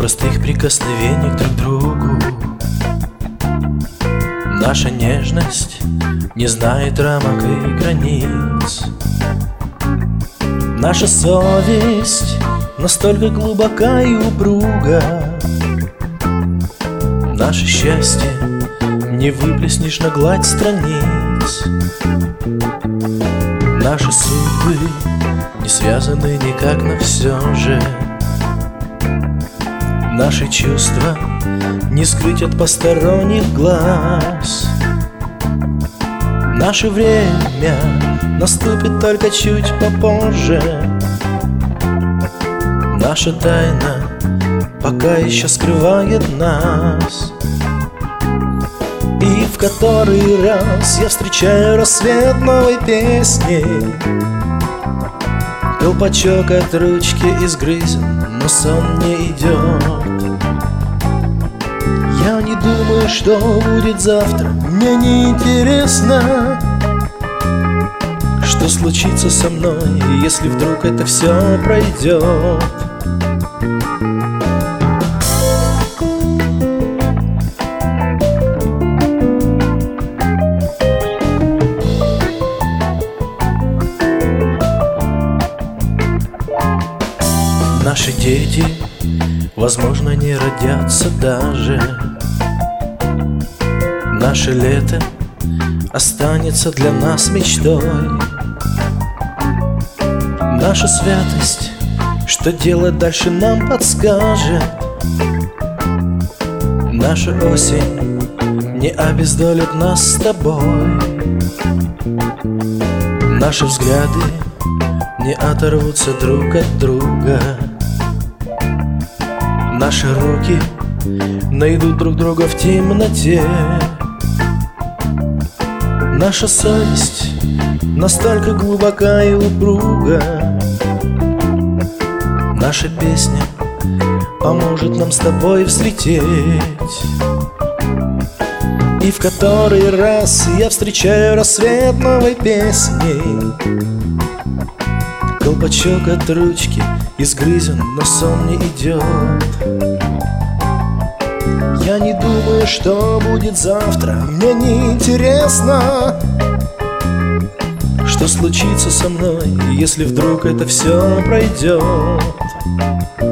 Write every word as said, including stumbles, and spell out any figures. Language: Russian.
простых прикосновений друг к другу. Наша нежность не знает рамок и границ. Наша совесть настолько глубока и упруга. Наше счастье не выплеснешь на гладь страниц. Наши судьбы не связаны никак, но все же наши чувства не скрыть от посторонних глаз. Наше время наступит только чуть попозже. Наша тайна пока еще скрывает нас. И в который раз я встречаю рассвет новой песни. Колпачок от ручки изгрызен, но сон не идет. Я не думаю, что будет завтра, мне не интересно, что случится со мной, если вдруг это все пройдет. Наши дети, возможно, не родятся даже. Наше лето останется для нас мечтой. Наша святость, что делать дальше, нам подскажет. Наша осень не обездолит нас с тобой. Наши взгляды не оторвутся друг от друга. Наши руки найдут друг друга в темноте. Наша совесть настолько глубока и упруга. Наша песня поможет нам с тобой взлететь. И в который раз я встречаю рассвет новой песни. Колпачок от ручки изгрызен, но сон не идет. Я не думаю, что будет завтра, мне не интересно, что случится со мной, если вдруг это все пройдет.